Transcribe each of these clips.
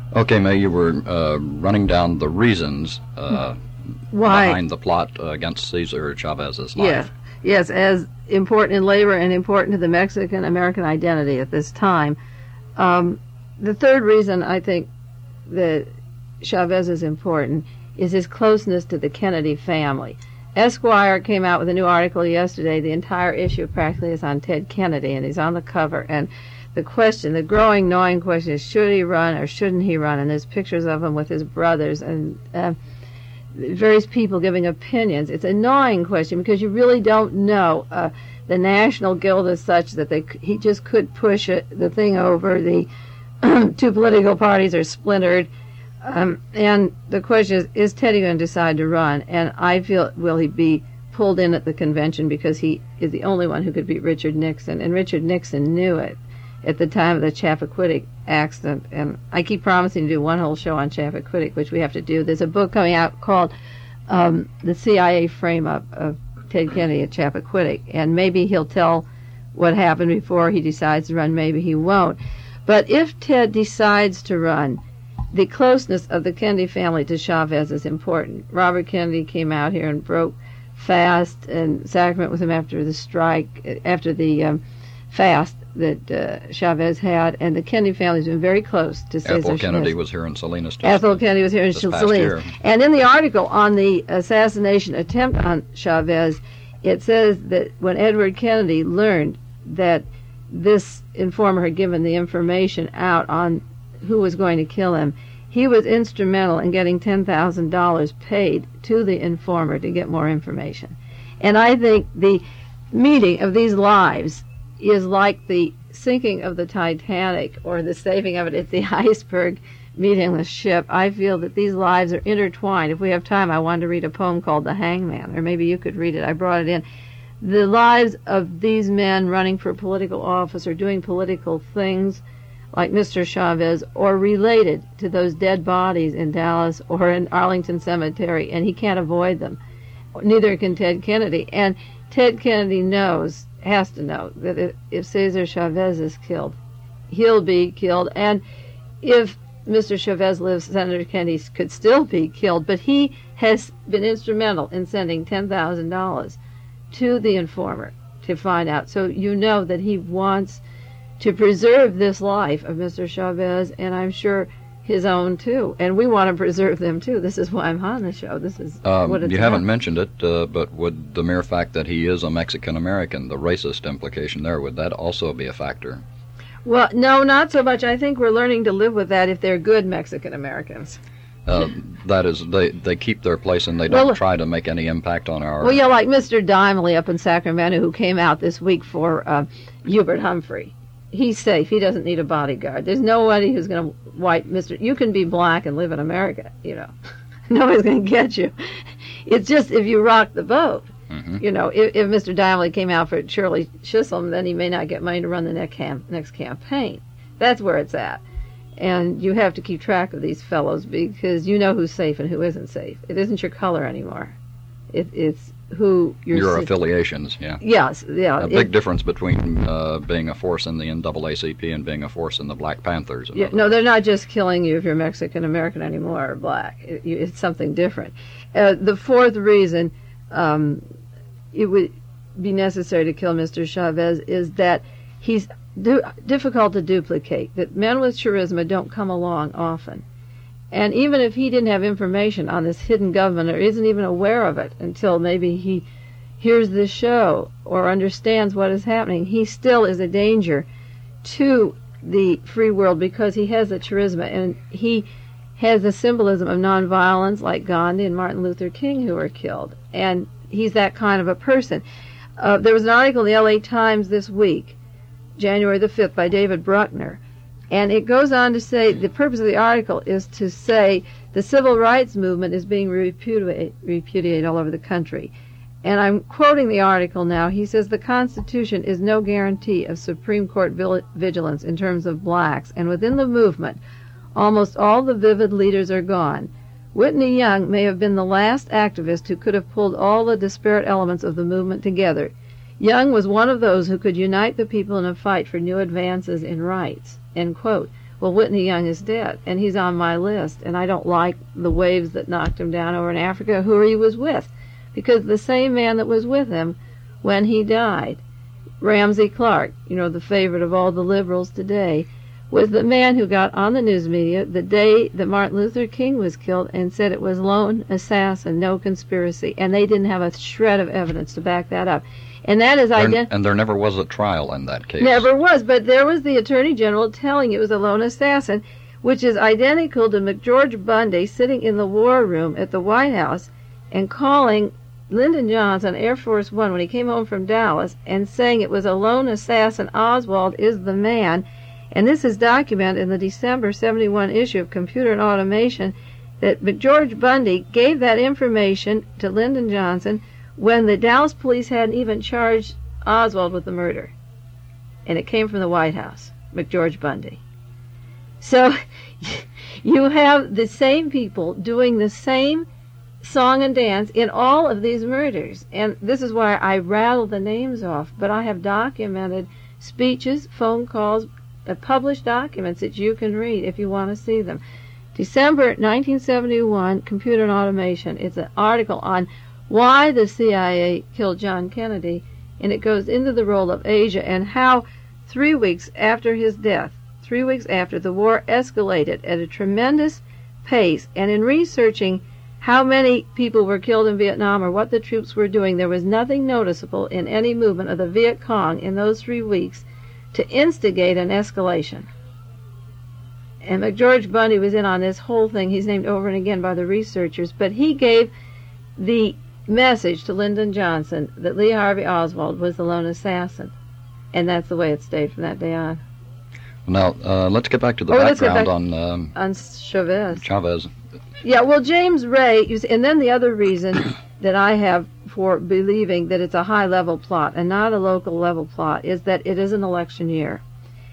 Okay, May, you were running down the reasons behind the plot against Cesar Chavez's life. Yes, as important in labor and important to the Mexican-American identity at this time. The third reason I think that Chavez is important is his closeness to the Kennedy family. Esquire came out with a new article yesterday. The entire issue practically is on Ted Kennedy, and he's on the cover. And the question, the growing, gnawing question is, should he run or shouldn't he run? And there's pictures of him with his brothers and various people giving opinions. It's a gnawing question because you really don't know. The National Guild is such that he just could push the thing over. The two political parties are splintered. And the question is Teddy going to decide to run? And I feel, will he be pulled in at the convention because he is the only one who could beat Richard Nixon? And Richard Nixon knew it at the time of the Chappaquiddick accident. And I keep promising to do one whole show on Chappaquiddick, which we have to do. There's a book coming out called The CIA Frame-Up of Ted Kennedy at Chappaquiddick. And maybe he'll tell what happened before he decides to run. Maybe he won't. But if Ted decides to run, the closeness of the Kennedy family to Chavez is important. Robert Kennedy came out here and broke fast and sacrament with him after the strike, after the fast that Chavez had, and the Kennedy family's been very close to Cesar Ethel Kennedy Chavez. Was here in Salinas. Ethel Kennedy was here in Salinas. And in the article on the assassination attempt on Chavez, it says that when Edward Kennedy learned that this informer had given the information out on who was going to kill him, he was instrumental in getting $10,000 paid to the informer to get more information. And I think the meeting of these lives is like the sinking of the Titanic or the saving of it at the iceberg meeting the ship. I feel that these lives are intertwined. If we have time, I wanted to read a poem called The Hangman, or maybe you could read it. I brought it in. The lives of these men running for political office or doing political things like Mr. Chavez, or related to those dead bodies in Dallas or in Arlington Cemetery, and he can't avoid them. Neither can Ted Kennedy. And Ted Kennedy has to know, that if Cesar Chavez is killed, he'll be killed. And if Mr. Chavez lives, Senator Kennedy could still be killed. But he has been instrumental in sending $10,000 to the informer to find out. So you know that he wants to preserve this life of Mr. Chavez, and I'm sure his own too. And we want to preserve them too. This is why I'm on the show. This is what it's You haven't mentioned it, but would the mere fact that he is a Mexican-American, the racist implication there, would that also be a factor? Well, no, not so much. I think we're learning to live with that if they're good Mexican-Americans. That is, they keep their place and they don't try to make any impact on our... Well, yeah, like Mr. Dimely up in Sacramento, who came out this week for Hubert Humphrey. He's safe. He doesn't need a bodyguard. There's nobody who's going to wipe Mr. You can be black and live in America, you know. Nobody's going to get you. It's just if you rock the boat. Mm-hmm. You know, if Mr. Dimely came out for Shirley Chisholm, then he may not get money to run the next campaign. That's where it's at. And you have to keep track of these fellows because you know who's safe and who isn't safe. It isn't your color anymore. It's who your affiliations, yeah. Yes, yeah. A big difference between being a force in the NAACP and being a force in the Black Panthers. Yeah, no, they're not just killing you if you're Mexican American anymore or black. It's something different. The fourth reason it would be necessary to kill Mr. Chavez is that he's difficult to duplicate. That men with charisma don't come along often. And even if he didn't have information on this hidden government or isn't even aware of it until maybe he hears this show or understands what is happening, he still is a danger to the free world because he has the charisma and he has the symbolism of nonviolence like Gandhi and Martin Luther King who were killed. And he's that kind of a person. There was an article in the LA Times this week, January the 5th, by David Bruckner. And it goes on to say, the purpose of the article is to say the civil rights movement is being repudiated all over the country. And I'm quoting the article now. He says, the Constitution is no guarantee of Supreme Court vigilance in terms of blacks. And within the movement, almost all the vivid leaders are gone. Whitney Young may have been the last activist who could have pulled all the disparate elements of the movement together. Young was one of those who could unite the people in a fight for new advances in rights. End quote. well, Whitney Young is dead, and he's on my list, and I don't like the waves that knocked him down over in Africa, who he was with, because the same man that was with him when he died, Ramsey Clark, the favorite of all the liberals today, was the man who got on the news media the day that Martin Luther King was killed and said it was lone assassin, no conspiracy, and they didn't have a shred of evidence to back that up. And that is and there never was a trial in that case. Never was, but there was the Attorney General telling it was a lone assassin, which is identical to McGeorge Bundy sitting in the war room at the White House and calling Lyndon Johnson, Air Force One, when he came home from Dallas, and saying it was a lone assassin, Oswald is the man. And this is documented in the December 71 issue of Computer and Automation, that McGeorge Bundy gave that information to Lyndon Johnson when the Dallas police hadn't even charged Oswald with the murder. And it came from the White House, McGeorge Bundy. So you have the same people doing the same song and dance in all of these murders. And this is why I rattle the names off, but I have documented speeches, phone calls, published documents that you can read if you want to see them. December 1971, Computer and Automation. It's an article on why the CIA killed John Kennedy, and it goes into the role of Asia and how 3 weeks after his death, 3 weeks after, the war escalated at a tremendous pace. And in researching how many people were killed in Vietnam or what the troops were doing, there was nothing noticeable in any movement of the Viet Cong in those 3 weeks to instigate an escalation. And McGeorge Bundy was in on this whole thing. He's named over and again by the researchers, but he gave the message to Lyndon Johnson that Lee Harvey Oswald was the lone assassin, and that's the way it stayed from that day on. Now, let's get back to the background on Chavez. Chavez. Yeah, well, James Ray, and then the other reason that I have for believing that it's a high-level plot and not a local-level plot is that it is an election year.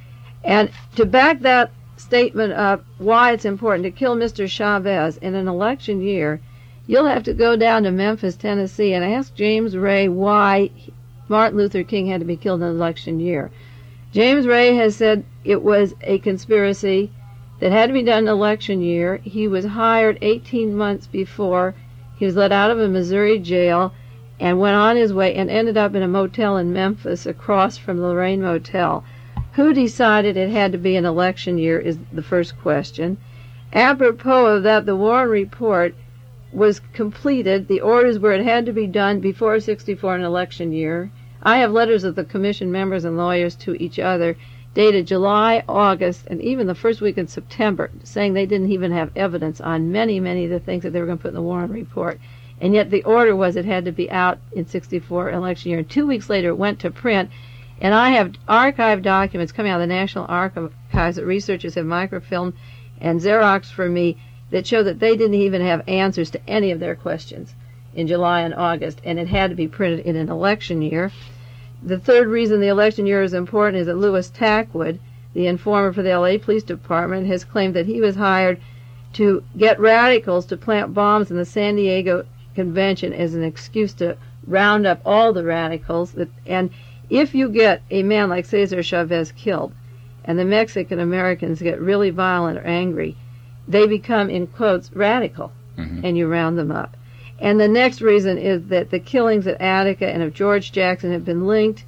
And to back that statement up, why it's important to kill Mr. Chavez in an election year, you'll have to go down to Memphis, Tennessee, and ask James Ray why Martin Luther King had to be killed in an election year. James Ray has said it was a conspiracy that had to be done in an election year. He was hired 18 months before. He was let out of a Missouri jail and went on his way and ended up in a motel in Memphis across from the Lorraine Motel. Who decided it had to be an election year is the first question. Apropos of that, the Warren Report was completed. The orders were it had to be done before 64 an election year. I have letters of the commission members and lawyers to each other dated July, August, and even the first week in September, saying they didn't even have evidence on many, many of the things that they were going to put in the Warren Report. And yet the order was it had to be out in 64 election year. And 2 weeks later it went to print. And I have archived documents coming out of the National Archives that researchers have microfilmed and Xeroxed for me that show that they didn't even have answers to any of their questions in July and August, and it had to be printed in an election year. The third reason the election year is important is that Louis Tackwood, the informer for the L.A. Police Department, has claimed that he was hired to get radicals to plant bombs in the San Diego Convention as an excuse to round up all the radicals. And if you get a man like Cesar Chavez killed, and the Mexican Americans get really violent or angry, they become, in quotes, radical, and you round them up. And the next reason is that the killings at Attica and of George Jackson have been linked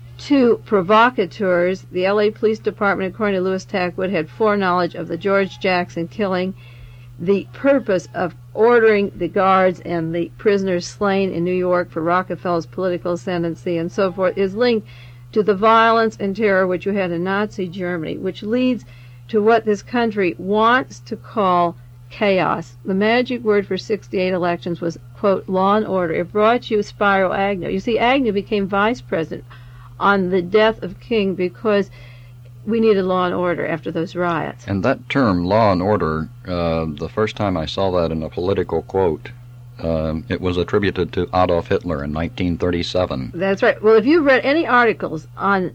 to provocateurs. The L.A. Police Department, according to Louis Tackwood, had foreknowledge of the George Jackson killing. The purpose of ordering the guards and the prisoners slain in New York for Rockefeller's political ascendancy and so forth is linked to the violence and terror which you had in Nazi Germany, which leads to what this country wants to call chaos. The magic word for 68 elections was, quote, law and order. It brought you Spiro Agnew. You see, Agnew became vice president on the death of King because we needed law and order after those riots. And that term, law and order, the first time I saw that in a political quote, it was attributed to Adolf Hitler in 1937. That's right. Well, if you've read any articles on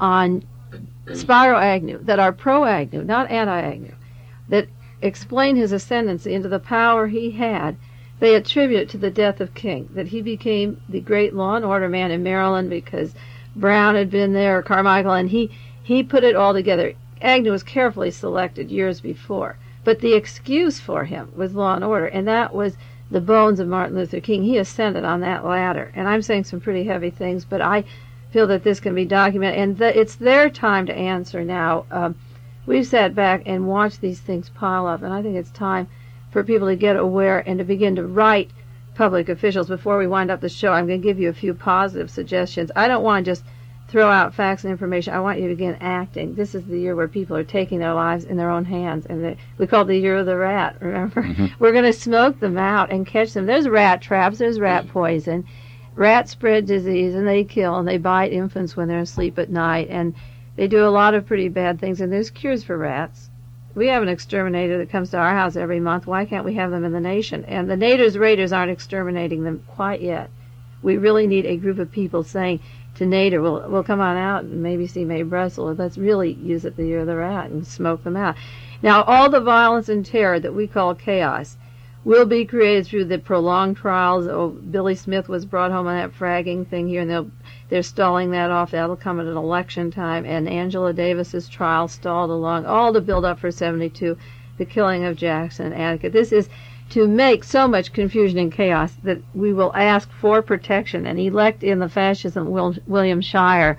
Spiro Agnew that are pro-Agnew, not anti-Agnew, that explain his ascendancy into the power he had, they attribute it to the death of King, that he became the great law and order man in Maryland because Brown had been there, Carmichael, and he put it all together. Agnew was carefully selected years before. But the excuse for him was law and order, and that was the bones of Martin Luther King. He ascended on that ladder. And I'm saying some pretty heavy things, but I feel that this can be documented, and it's their time to answer now. We've sat back and watched these things pile up, and I think it's time for people to get aware and to begin to write public officials. Before we wind up the show, I'm going to give you a few positive suggestions. I don't want to just throw out facts and information. I want you to begin acting. This is the year where people are taking their lives in their own hands, and we call it the year of the rat, remember? Mm-hmm. We're going to smoke them out and catch them. There's rat traps, there's rat poison. Rats spread disease, and they kill, and they bite infants when they're asleep at night, and they do a lot of pretty bad things, and there's cures for rats. We have an exterminator that comes to our house every month. Why can't we have them in the nation? And the Naders Raiders aren't exterminating them quite yet. We really need a group of people saying to Nader, we'll come on out and maybe see Mae Brussel. Let's really use it the year of the rat and smoke them out. Now, all the violence and terror that we call chaos will be created through the prolonged trials. Oh, Billy Smith was brought home on that fragging thing here, and they're stalling that off. That'll come at an election time. And Angela Davis's trial stalled along, all to build up for 72, the killing of Jackson and Attica. This is to make so much confusion and chaos that we will ask for protection and elect in the fascism. William Shire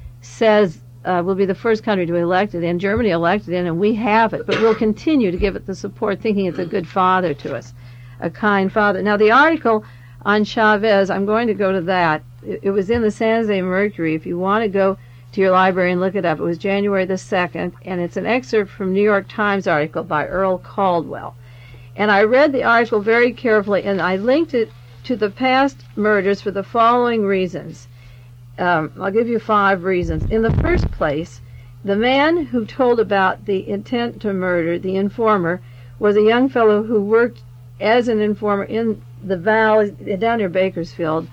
says we'll be the first country to elect it in. Germany elected it, and we have it, but we'll continue to give it the support, thinking it's a good father to us, a kind father. Now, the article on Chavez, I'm going to go to that. It was in the San Jose Mercury. If you want to go to your library and look it up, it was January the 2nd, and it's an excerpt from New York Times article by Earl Caldwell. And I read the article very carefully, and I linked it to the past murders for the following reasons. I'll give you 5 reasons. In the first place, the man who told about the intent to murder, the informer, was a young fellow who worked as an informer in the valley down near Bakersfield.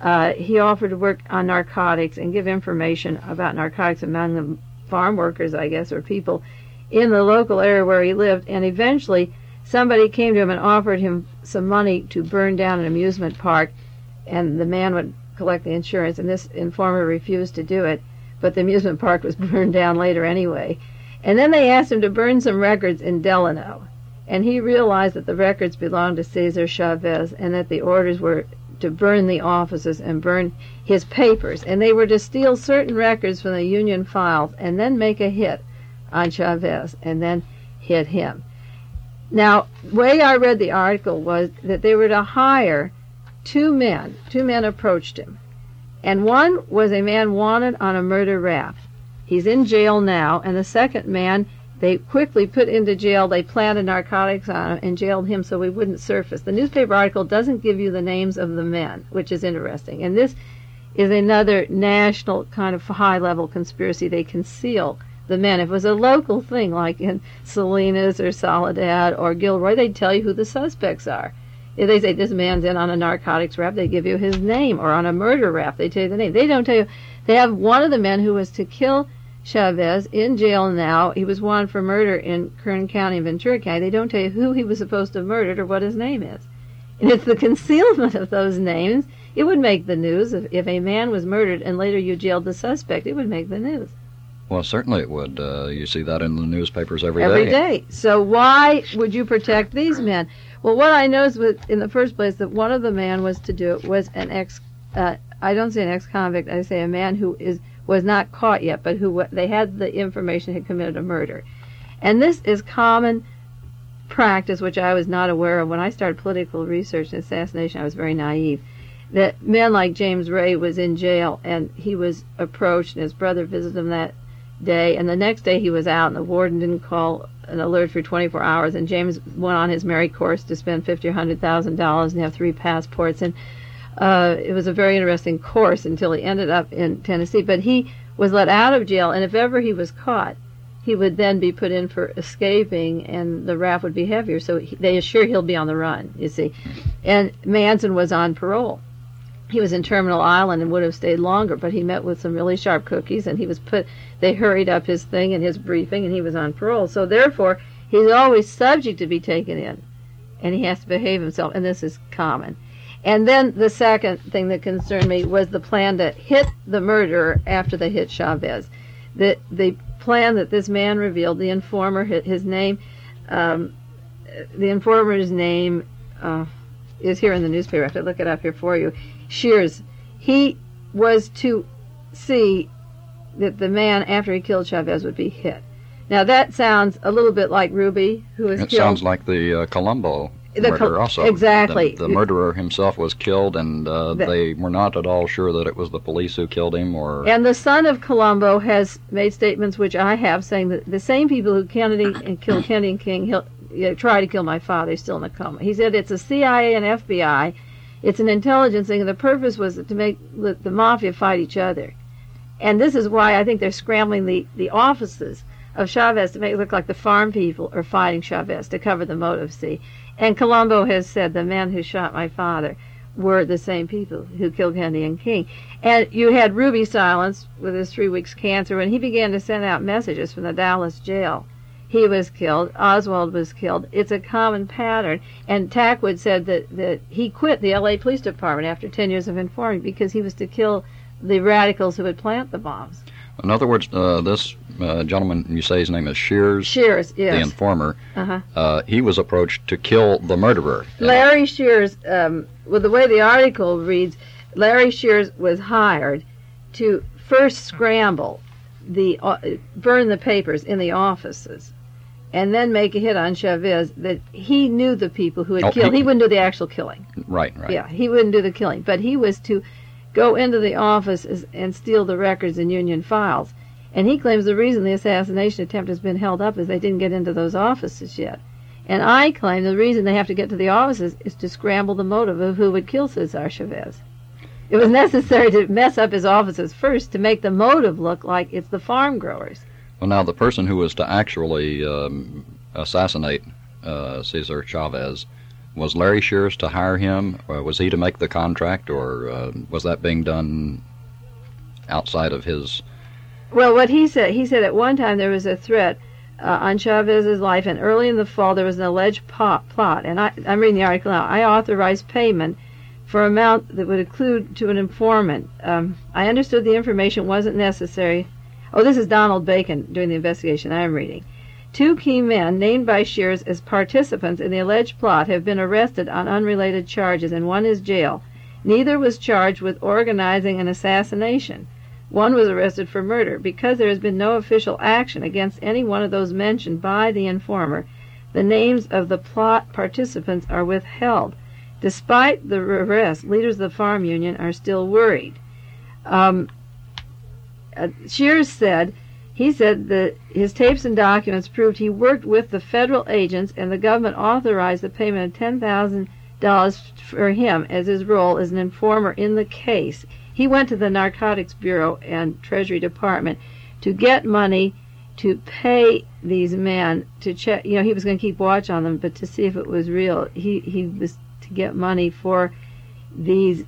He offered to work on narcotics and give information about narcotics among the farm workers, I guess, or people in the local area where he lived, and eventually somebody came to him and offered him some money to burn down an amusement park, and the man would collect the insurance, and this informer refused to do it, but the amusement park was burned down later anyway. And then they asked him to burn some records in Delano, and he realized that the records belonged to Cesar Chavez, and that the orders were to burn the offices and burn his papers, and they were to steal certain records from the Union files and then make a hit on Chavez and then hit him. Now, the way I read the article was that they were to hire 2 men. 2 men approached him. And one was a man wanted on a murder rap. He's in jail now. And the second man, they quickly put into jail. They planted narcotics on him and jailed him so he wouldn't surface. The newspaper article doesn't give you the names of the men, which is interesting. And this is another national kind of high-level conspiracy. They conceal the men. If it was a local thing, like in Salinas or Soledad or Gilroy, they'd tell you who the suspects are. If they say this man's in on a narcotics rap, they give you his name, or on a murder rap, they tell you the name. They don't tell you. They have one of the men who was to kill Chavez in jail now. He was wanted for murder in Kern County and Ventura County. They don't tell you who he was supposed to have murdered or what his name is. And it's the concealment of those names. It would make the news. If a man was murdered and later you jailed the suspect, it would make the news. Well, certainly it would. You see that in the newspapers every day. Every day. So why would you protect these men? Well, what I noticed was, in the first place, that one of the men was to do it was an I don't say an ex-convict, I say a man who was not caught yet, but who they had the information had committed a murder. And this is common practice, which I was not aware of. When I started political research and assassination, I was very naive. That men like James Ray was in jail, and he was approached, and his brother visited him that day, and the next day he was out, and the warden didn't call an alert for 24 hours, and James went on his merry course to spend $50,000 or $100,000 and have 3 passports, and it was a very interesting course until he ended up in Tennessee. But he was let out of jail, and if ever he was caught, he would then be put in for escaping, and the rap would be heavier, so they assure he'll be on the run, you see. And Manson was on parole. He was in Terminal Island and would have stayed longer, but he met with some really sharp cookies, and they hurried up his thing and his briefing, and he was on parole. So therefore, he's always subject to be taken in, and he has to behave himself, and this is common. And then the second thing that concerned me was the plan to hit the murderer after they hit Chavez. The plan that this man revealed, the informer, his name, the informer's name is here in the newspaper. I have to look it up here for you. Shears. He was to see that the man, after he killed Chavez, would be hit. Now, that sounds a little bit like Ruby, who was killed. It sounds like the Colombo murder also. Exactly. The murderer himself was killed, and they were not at all sure that it was the police who killed him. And the son of Colombo has made statements, which I have, saying that the same people who killed Kennedy and King tried to kill my father. He's still in a coma. He said it's a CIA and FBI. It's an intelligence thing, and the purpose was to make the mafia fight each other. And this is why I think they're scrambling the offices of Chavez to make it look like the farm people are fighting Chavez to cover the motive, see. And Colombo has said the men who shot my father were the same people who killed Kennedy and King. And you had Ruby Silence with his 3 weeks cancer. When he began to send out messages from the Dallas jail, he was killed. Oswald was killed. It's a common pattern. And Tackwood said that he quit the L.A. Police Department after 10 years of informing because he was to kill the radicals who would plant the bombs. In other words, this gentleman, you say his name is Shears? Shears, yes. The informer. He was approached to kill the murderer. Larry Shears, well, the way the article reads, Larry Shears was hired to first scramble, burn the papers in the offices, and then make a hit on Chavez that he knew the people who had killed. He wouldn't do the actual killing. Right. Yeah, he wouldn't do the killing. But he was to go into the offices and steal the records and Union files. And he claims the reason the assassination attempt has been held up is they didn't get into those offices yet. And I claim the reason they have to get to the offices is to scramble the motive of who would kill Cesar Chavez. It was necessary to mess up his offices first to make the motive look like it's the farm growers. Well, now, the person who was to actually assassinate Cesar Chavez, was Larry Shears to hire him? Or was he to make the contract, or was that being done outside of his... Well, what he said at one time there was a threat on Chavez's life, and early in the fall there was an alleged plot, and I'm reading the article now. I authorized payment for amount that would include to an informant. I understood the information wasn't necessary. Oh, this is Donald Bacon doing the investigation I'm reading. 2 key men, named by Shears as participants in the alleged plot, have been arrested on unrelated charges, and one is jailed. Neither was charged with organizing an assassination. One was arrested for murder. Because there has been no official action against any one of those mentioned by the informer, the names of the plot participants are withheld. Despite the arrest, leaders of the farm union are still worried. Shears said that his tapes and documents proved he worked with the federal agents, and the government authorized the payment of $10,000 for him as his role as an informer in the case. He went to the Narcotics Bureau and Treasury Department to get money to pay these men to check. He was going to keep watch on them, but to see if it was real. He was to get money for these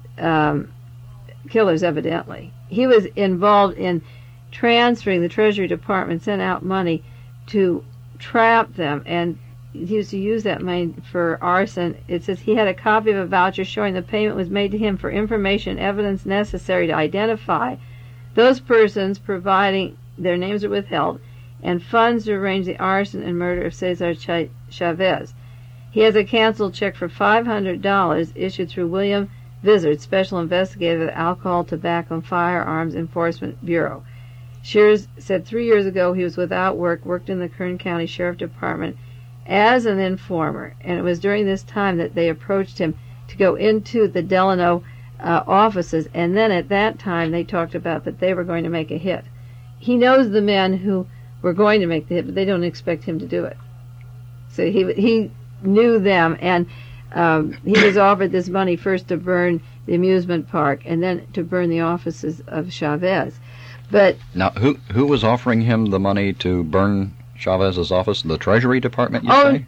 killers, evidently. He was involved in transferring. The Treasury Department sent out money to trap them, and he used to use that money for arson. It says he had a copy of a voucher showing the payment was made to him for information and evidence necessary to identify those persons, providing their names are withheld, and funds to arrange the arson and murder of Cesar Chavez. He has a canceled check for $500 issued through William Vizard, Special Investigator of the Alcohol, Tobacco, and Firearms Enforcement Bureau. Shears said 3 years ago he was without work, worked in the Kern County Sheriff Department as an informer, and it was during this time that they approached him to go into the Delano offices, and then at that time they talked about that they were going to make a hit. He knows the men who were going to make the hit, but they don't expect him to do it. So he knew them, and he was offered this money first to burn the amusement park and then to burn the offices of Chavez. But now, who was offering him the money to burn Chavez's office? The Treasury Department, you say?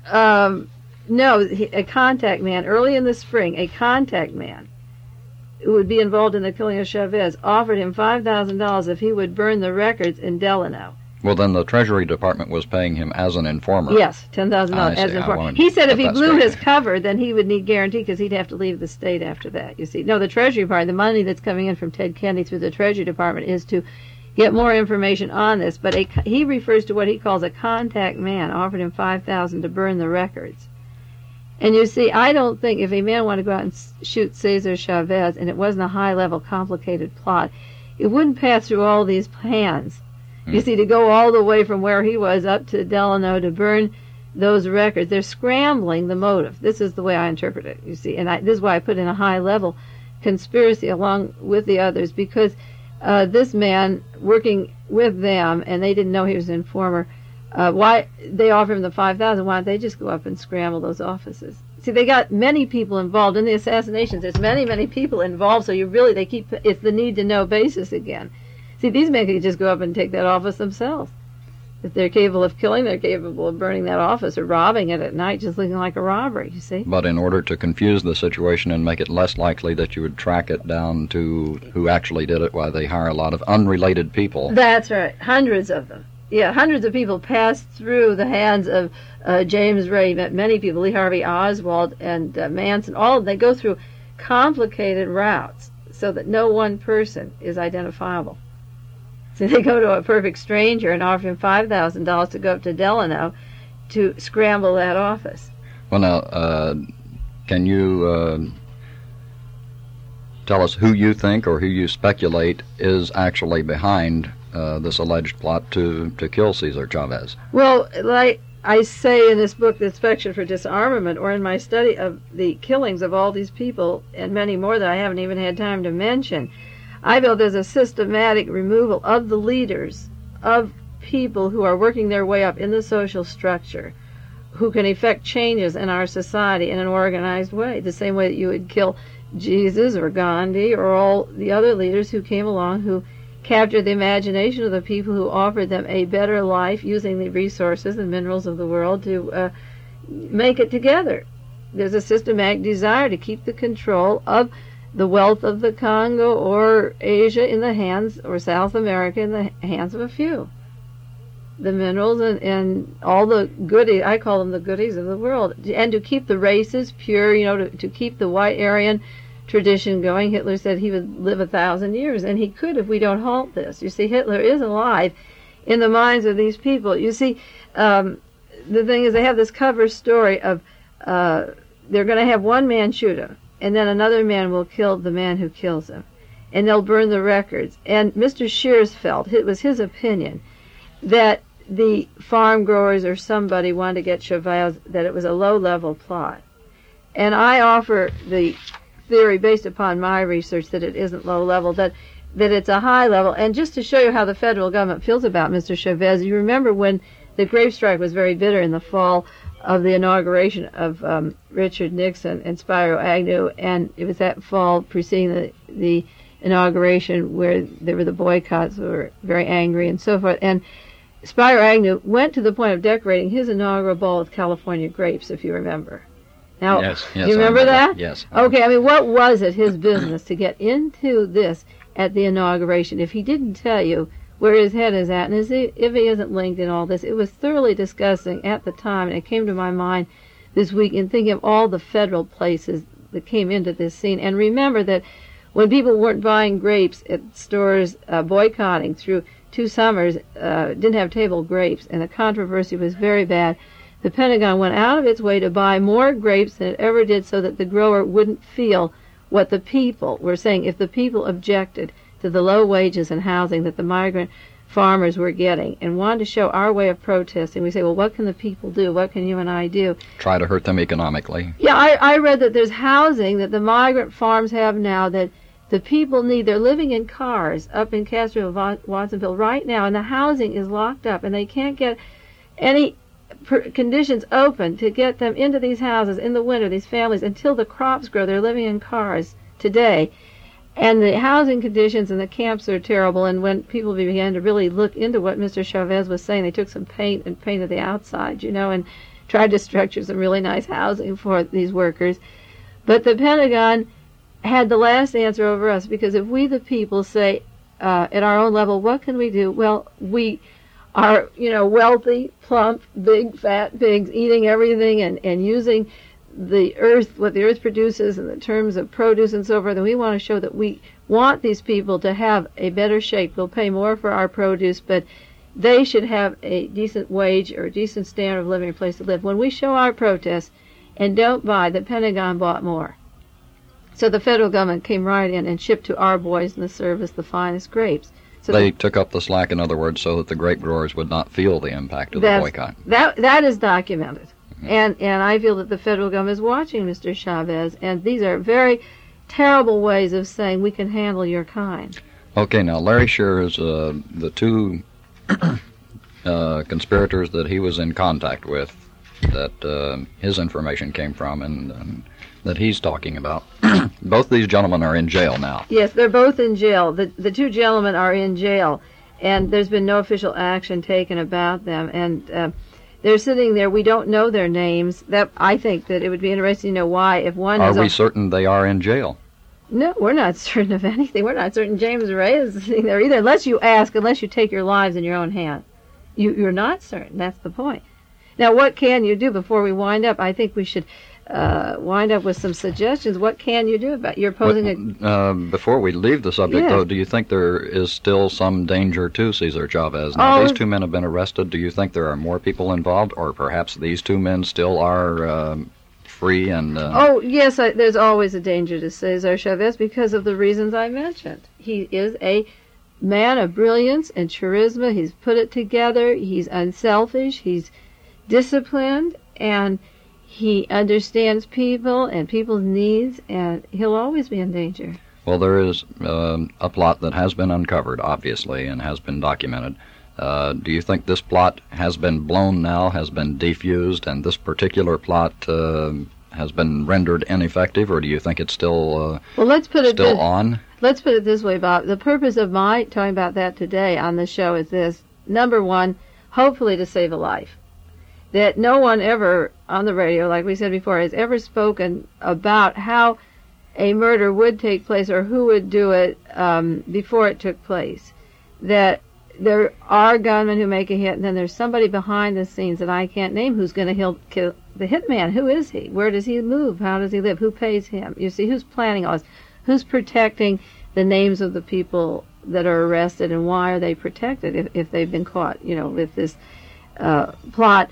No, a contact man. Early in the spring, a contact man who would be involved in the killing of Chavez offered him $5,000 if he would burn the records in Delano. Well, then the Treasury Department was paying him as an informer. Yes, $10,000 as an informer. He said if he blew his cover, then he would need guarantee because he'd have to leave the state after that, you see. No, the Treasury Department, the money that's coming in from Ted Kennedy through the Treasury Department is to get more information on this. But he refers to what he calls a contact man, offered him $5,000 to burn the records. And you see, I don't think if a man wanted to go out and shoot Cesar Chavez, and it wasn't a high-level, complicated plot, it wouldn't pass through all these hands. You see, to go all the way from where he was up to Delano to burn those records, they're scrambling the motive. This is the way I interpret it, you see. And this is why I put in a high-level conspiracy along with the others, because this man working with them, and they didn't know he was an informer, why they offer him the $5,000? Why don't they just go up and scramble those offices? See, they got many people involved in the assassinations. There's many people involved. So it's the need to know basis again. See, these men could just go up and take that office themselves. If they're capable of killing, they're capable of burning that office or robbing it at night, just looking like a robbery. You see. But in order to confuse the situation and make it less likely that you would track it down to who actually did it, why they hire a lot of unrelated people. That's right, hundreds of them. Yeah, hundreds of people passed through the hands of James Ray, many people, Lee Harvey Oswald and Manson, all of them. They go through complicated routes so that no one person is identifiable. So they go to a perfect stranger and offer him $5,000 to go up to Delano to scramble that office. Well, now, can you tell us who you think or who you speculate is actually behind this alleged plot to kill Cesar Chavez? Well, like I say in this book, The Inspection for Disarmament, or in my study of the killings of all these people and many more that I haven't even had time to mention, I feel there's a systematic removal of the leaders, of people who are working their way up in the social structure, who can effect changes in our society in an organized way, the same way that you would kill Jesus or Gandhi or all the other leaders who came along who captured the imagination of the people, who offered them a better life using the resources and minerals of the world to make it together. There's a systematic desire to keep the control of the wealth of the Congo or Asia in the hands, or South America in the hands of a few. The minerals and all the goodies, I call them the goodies of the world, and to keep the races pure, to keep the white Aryan tradition going. Hitler said he would live 1,000 years, and he could if we don't halt this. You see, Hitler is alive in the minds of these people. You see, the thing is, they have this cover story of they're going to have one man shoot him, and then another man will kill the man who kills him, and they'll burn the records. And Mr. Shears felt, it was his opinion, that the farm growers or somebody wanted to get Chavez, that it was a low-level plot. And I offer the theory based upon my research that it isn't low-level, that it's a high-level. And just to show you how the federal government feels about Mr. Chavez, you remember when the grape strike was very bitter in the fall of the inauguration of Richard Nixon and Spiro Agnew, and it was that fall preceding the inauguration where there were the boycotts, who were very angry and so forth. And Spiro Agnew went to the point of decorating his inaugural ball with California grapes, if you remember. Now, yes, do you remember that? Yes. Okay, I mean, what was it, his business, to get into this at the inauguration if he didn't tell you where his head is at, and if he isn't linked in all this? It was thoroughly disgusting at the time, and it came to my mind this week in thinking of all the federal places that came into this scene. And remember that when people weren't buying grapes at stores, boycotting through 2 summers, didn't have table grapes, and the controversy was very bad, the Pentagon went out of its way to buy more grapes than it ever did so that the grower wouldn't feel what the people were saying. If the people objected to the low wages and housing that the migrant farmers were getting and wanted to show our way of protesting, we say, well, what can the people do? What can you and I do? Try to hurt them economically. Yeah, I read that there's housing that the migrant farms have now that the people need. They're living in cars up in Castroville, Watsonville right now, and the housing is locked up, and they can't get any conditions open to get them into these houses in the winter, these families, until the crops grow. They're living in cars today. And the housing conditions in the camps are terrible. And when people began to really look into what Mr. Chavez was saying, they took some paint and painted the outside, and tried to structure some really nice housing for these workers. But the Pentagon had the last answer over us, because if we, the people, say at our own level, what can we do? Well, we are, wealthy, plump, big, fat pigs eating everything and using the earth, what the earth produces in the terms of produce and so forth, and we want to show that we want these people to have a better shape. We'll pay more for our produce, but they should have a decent wage or a decent standard of living, a place to live. When we show our protest and don't buy, the Pentagon bought more. So the federal government came right in and shipped to our boys in the service the finest grapes. So they took up the slack, in other words, so that the grape growers would not feel the impact of the boycott. That is documented. Mm-hmm. And I feel that the federal government is watching Mr. Chavez, and these are very terrible ways of saying we can handle your kind. Okay, now Larry Shears, the two conspirators that he was in contact with, that his information came from, and that he's talking about, both these gentlemen are in jail now. Yes, they're both in jail. The two gentlemen are in jail, and there's been no official action taken about them. And they're sitting there. We don't know their names. That I think that it would be interesting to know why. If one are we certain they are in jail? No, we're not certain of anything. We're not certain James Ray is sitting there either, unless you ask, unless you take your lives in your own hand. You're not certain. That's the point. Now, what can you do before we wind up? I think we should wind up with some suggestions. What can you do about you're posing before we leave the subject, yes. Though, do you think there is still some danger to Cesar Chavez? Now, these two men have been arrested. Do you think there are more people involved, or perhaps these two men still are free and... Oh, yes, there's always a danger to Cesar Chavez because of the reasons I mentioned. He is a man of brilliance and charisma. He's put it together. He's unselfish. He's disciplined, and he understands people and people's needs, and he'll always be in danger. Well, there is a plot that has been uncovered, obviously, and has been documented. Do you think this plot has been blown now, has been defused, and this particular plot has been rendered ineffective, or do you think it's still on? Let's put it this way, Bob. The purpose of my talking about that today on the show is this. Number one, hopefully to save a life. That no one ever on the radio, like we said before, has ever spoken about how a murder would take place or who would do it before it took place. That there are gunmen who make a hit, and then there's somebody behind the scenes that I can't name who's going to kill the hitman. Who is he? Where does he move? How does he live? Who pays him? You see, who's planning all this? Who's protecting the names of the people that are arrested, and why are they protected if they've been caught, with this plot?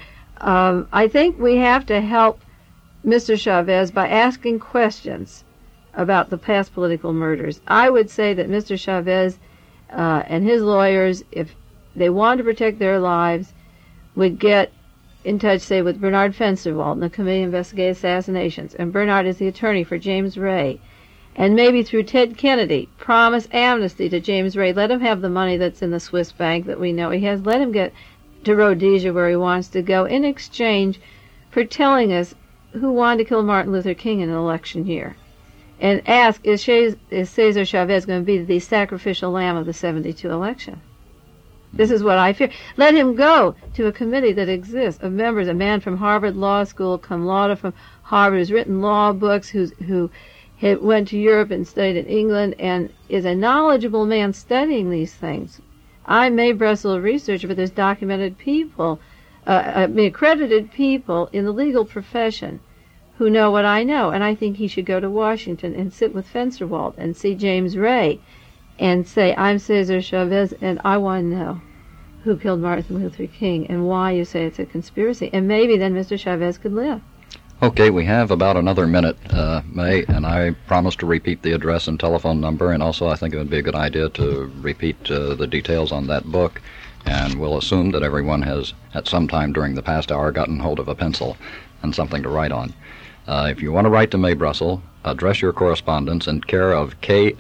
I think we have to help Mr. Chavez by asking questions about the past political murders. I would say that Mr. Chavez and his lawyers, if they wanted to protect their lives, would get in touch, say, with Bernard Fensterwald and the Committee to Investigate Assassinations. And Bernard is the attorney for James Ray. And maybe through Ted Kennedy, promise amnesty to James Ray. Let him have the money that's in the Swiss bank that we know he has. Let him get to Rhodesia where he wants to go in exchange for telling us who wanted to kill Martin Luther King in an election year. And ask, is Cesar Chavez going to be the sacrificial lamb of the 72 election? This is what I fear. Let him go to a committee that exists of members, a man from Harvard Law School, cum laude from Harvard, who's written law books, who went to Europe and studied in England, and is a knowledgeable man studying these things. I'm Mae Brussel, a researcher, but there's documented people, accredited people in the legal profession who know what I know, and I think he should go to Washington and sit with Fensterwald and see James Ray and say, I'm Cesar Chavez, and I want to know who killed Martin Luther King and why you say it's a conspiracy. And maybe then Mr. Chavez could live. Okay, we have about another minute, Mae, and I promised to repeat the address and telephone number, and also I think it would be a good idea to repeat the details on that book, and we'll assume that everyone has, at some time during the past hour, gotten hold of a pencil and something to write on. If you want to write to Mae Brussel, address your correspondence in care of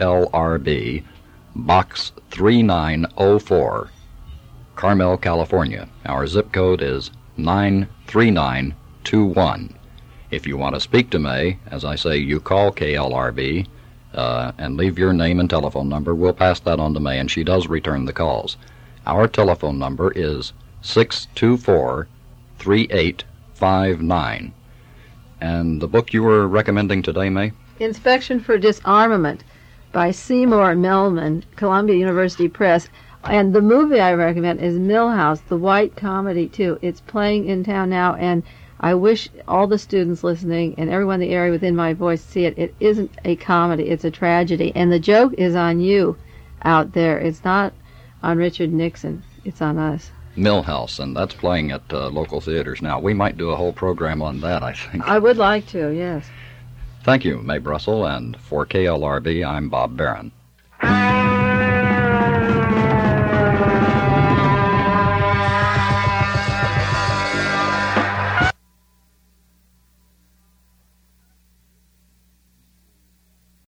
KLRB, Box 3904, Carmel, California. Our zip code is 93921. If you want to speak to Mae, as I say, you call KLRB and leave your name and telephone number. We'll pass that on to Mae, and she does return the calls. Our telephone number is 624-3859. And the book you were recommending today, Mae? Inspection for Disarmament by Seymour Melman, Columbia University Press. And the movie I recommend is Millhouse, the white comedy, too. It's playing in town now, and I wish all the students listening and everyone in the area within my voice see it. It isn't a comedy. It's a tragedy. And the joke is on you out there. It's not on Richard Nixon. It's on us. Millhouse, and that's playing at local theaters now. We might do a whole program on that, I think. I would like to, yes. Thank you, Mae Brussel, and for KLRB, I'm Bob Barron.